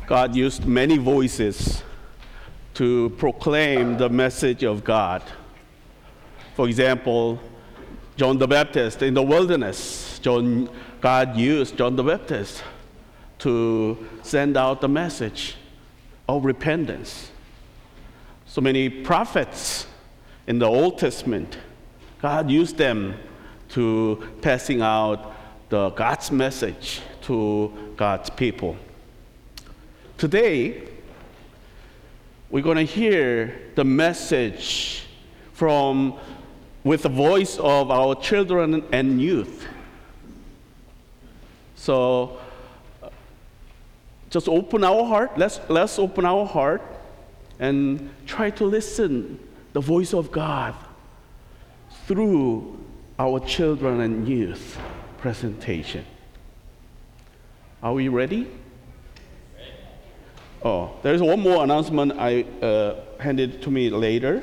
God used many voices to proclaim the message of God. For example, John the Baptist in the wilderness, God used John the Baptist to send out the message of repentance. So many prophets in the Old Testament, God used them to passing out God's message to God's people. Today, we're going to hear the message with the voice of our children and youth. So, just open our heart. Let's open our heart and try to listen the voice of God through our children and youth presentation. Are we ready? Oh, there's one more announcement I handed to me later.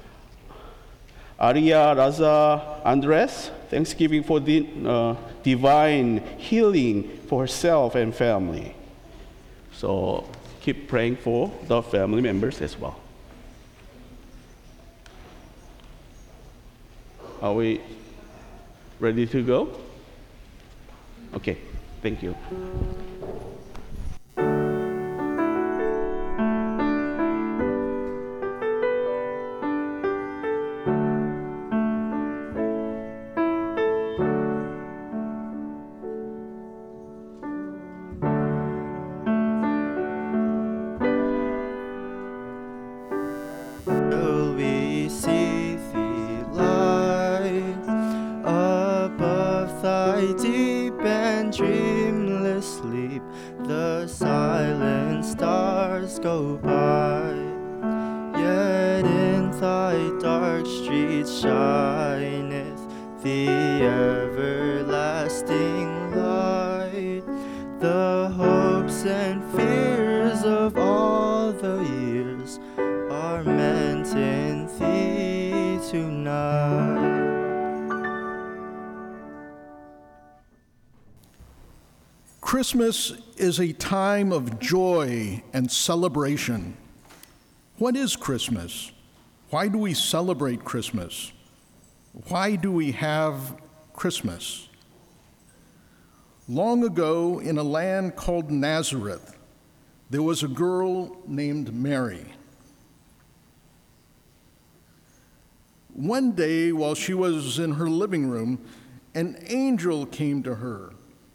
Aria Raza Andres, Thanksgiving for the divine healing for herself and family. So keep praying for the family members as well. Are we ready to go? Okay, thank you. Christmas is a time of joy and celebration. What is Christmas? Why do we celebrate Christmas? Why do we have Christmas? Long ago, in a land called Nazareth, there was a girl named Mary. One day, while she was in her living room, an angel came to her.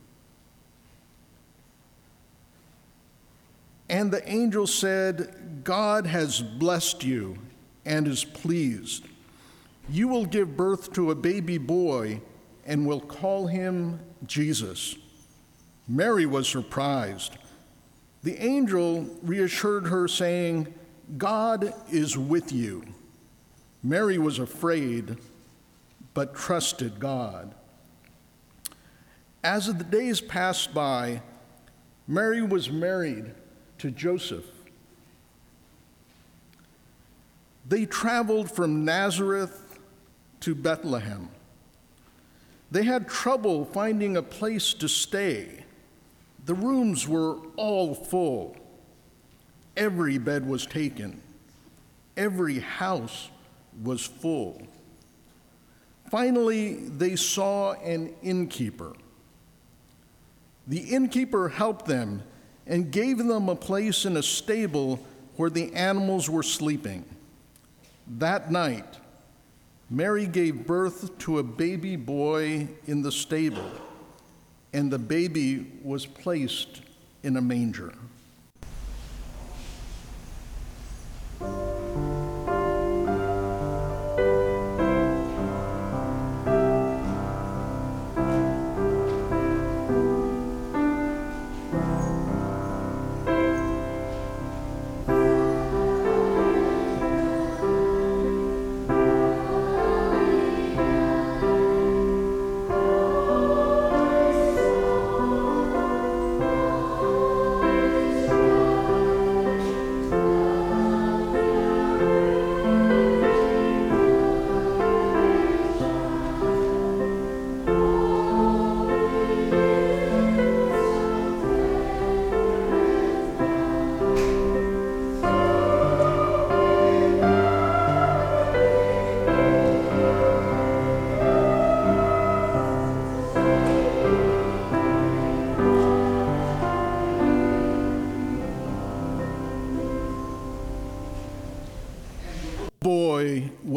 And the angel said, "God has blessed you and is pleased. You will give birth to a baby boy and will call him Jesus." Mary was surprised. The angel reassured her, saying, "God is with you." Mary was afraid, but trusted God. As the days passed by, Mary was married to Joseph. They traveled from Nazareth to Bethlehem. They had trouble finding a place to stay. The rooms were all full. Every bed was taken. Every house was full. Finally, they saw an innkeeper. The innkeeper helped them and gave them a place in a stable where the animals were sleeping. That night, Mary gave birth to a baby boy in the stable, and the baby was placed in a manger.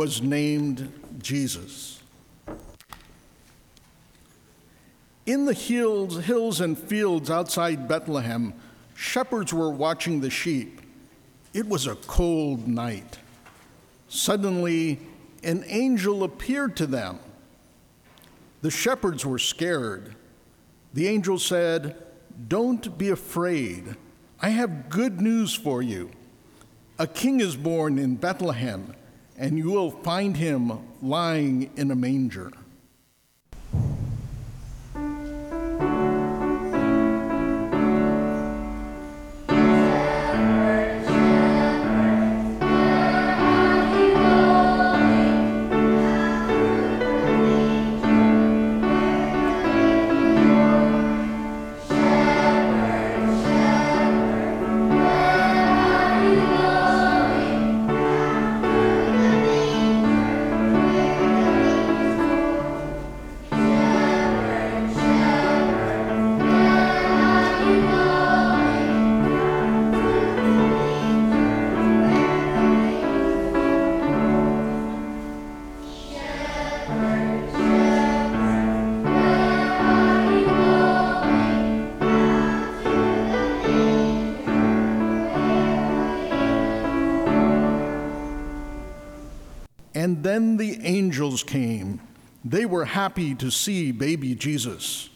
was named Jesus. In the hills and fields outside Bethlehem, shepherds were watching the sheep. It was a cold night. Suddenly, an angel appeared to them. The shepherds were scared. The angel said, "Don't be afraid. I have good news for you. A king is born in Bethlehem, and you will find him lying in a manger." And then the angels came. They were happy to see baby Jesus.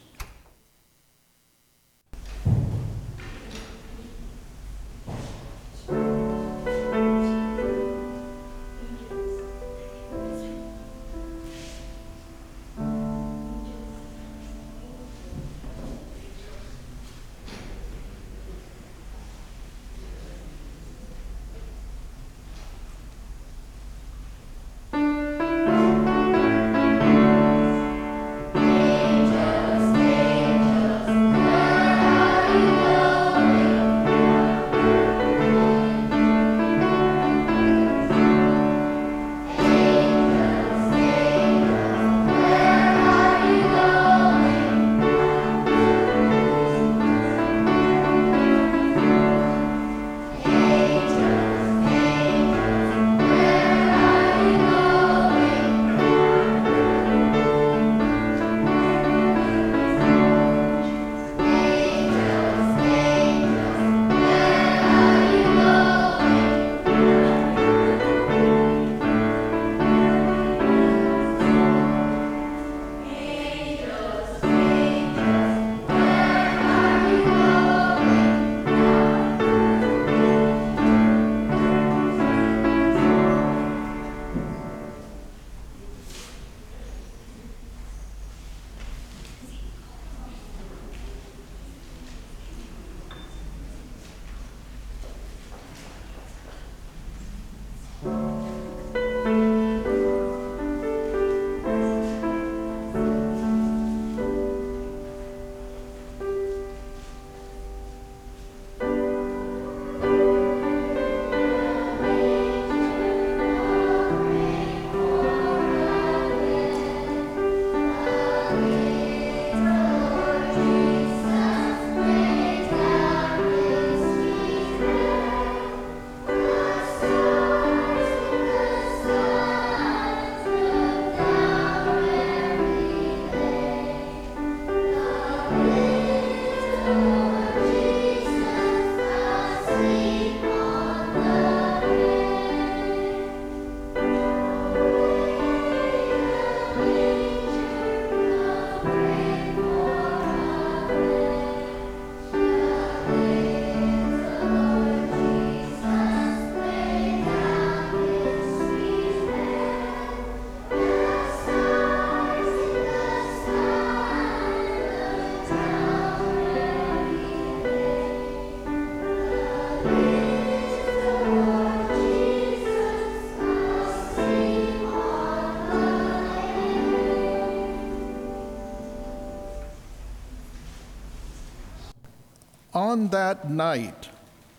On that night,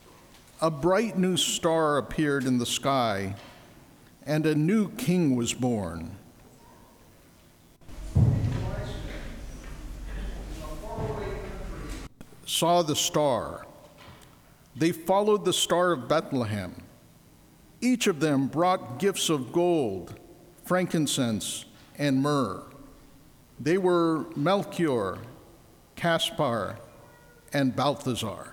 a bright new star appeared in the sky, and a new king was born. Saw the star. They followed the star of Bethlehem. Each of them brought gifts of gold, frankincense, and myrrh. They were Melchior, Caspar, and Balthazar.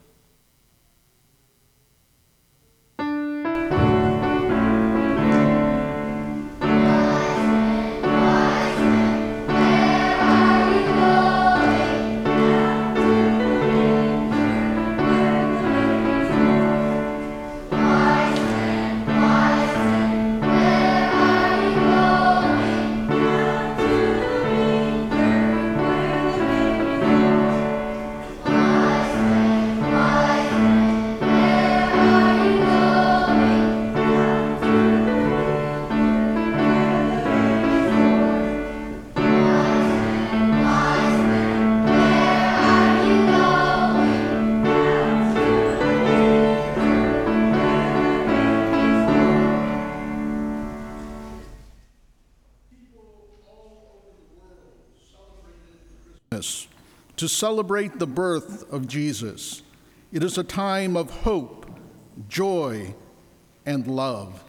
To celebrate the birth of Jesus. It is a time of hope, joy, and love.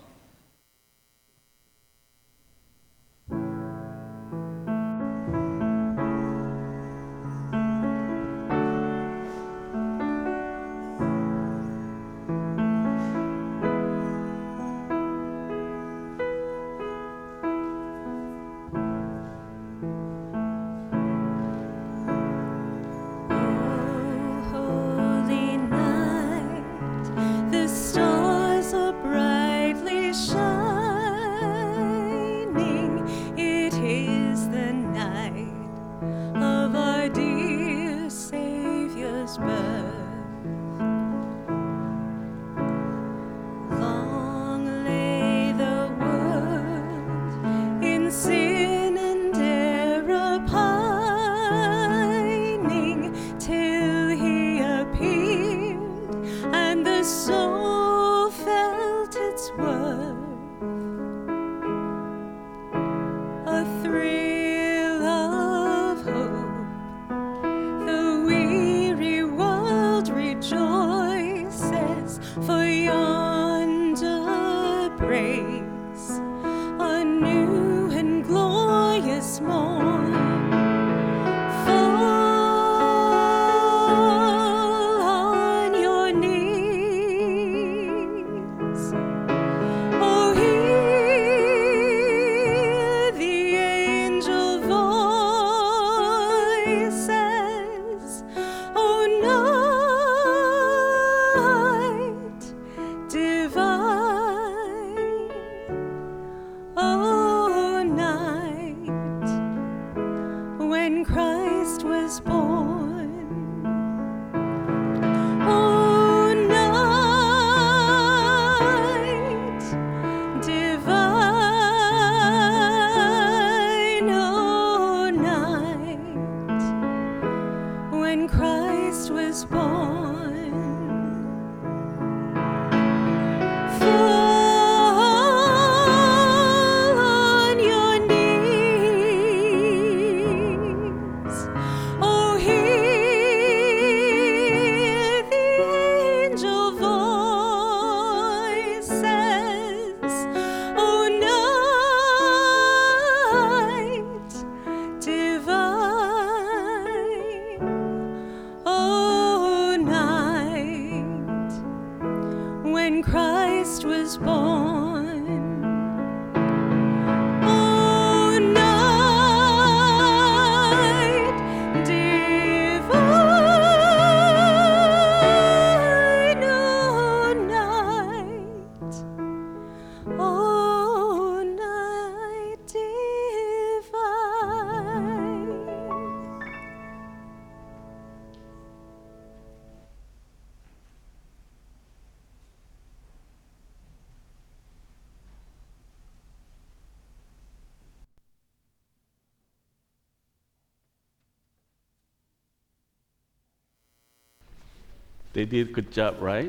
They did a good job, right?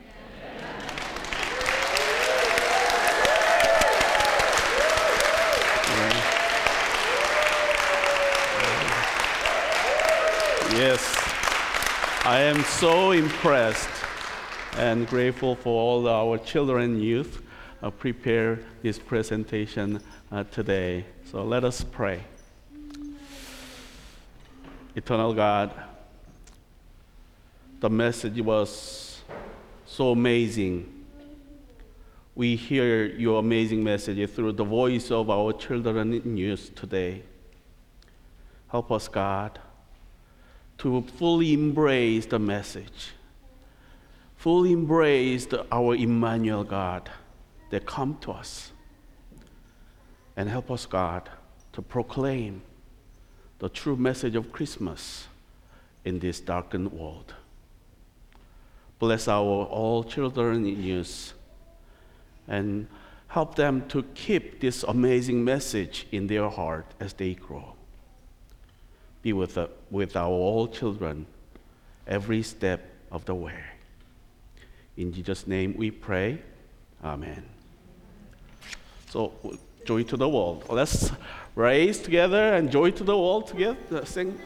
Yes, I am so impressed and grateful for all our children and youth prepare this presentation today. So let us pray. Eternal God, the message was so amazing. We hear your amazing message through the voice of our children in youth today. Help us, God, to fully embrace the message, fully embrace our Emmanuel God that come to us. And help us, God, to proclaim the true message of Christmas in this darkened world. Bless our all children in youth and help them to keep this amazing message in their heart as they grow. Be with our all children every step of the way. In Jesus' name we pray. Amen. So, joy to the world. Let's raise together and joy to the world together. Sing.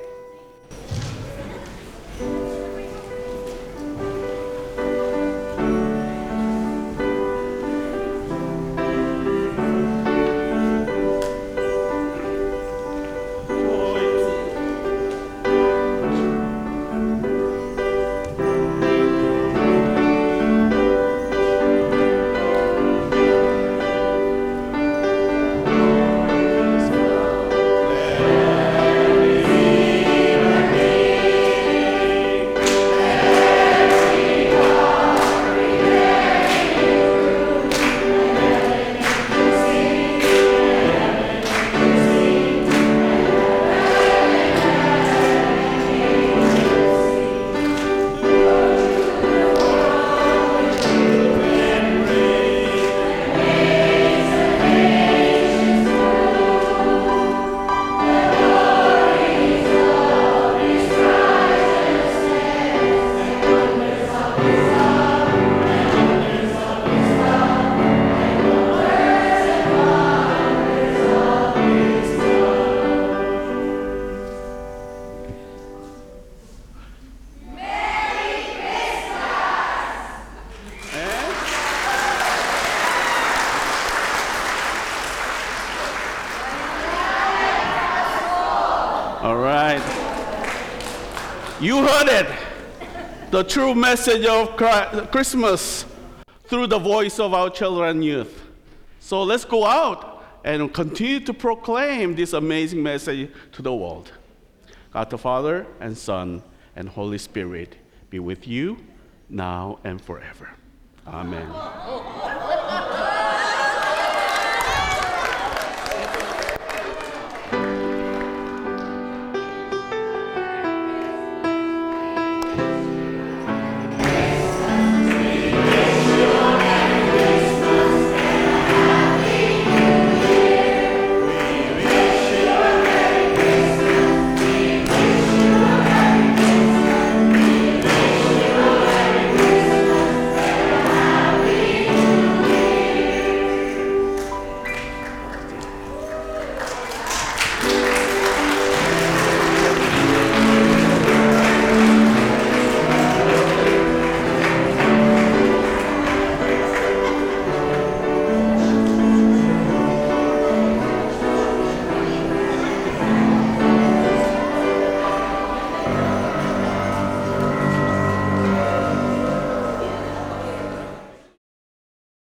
All right. You heard it. The true message of Christmas through the voice of our children and youth. So let's go out and continue to proclaim this amazing message to the world. God the Father and Son and Holy Spirit be with you now and forever. Amen.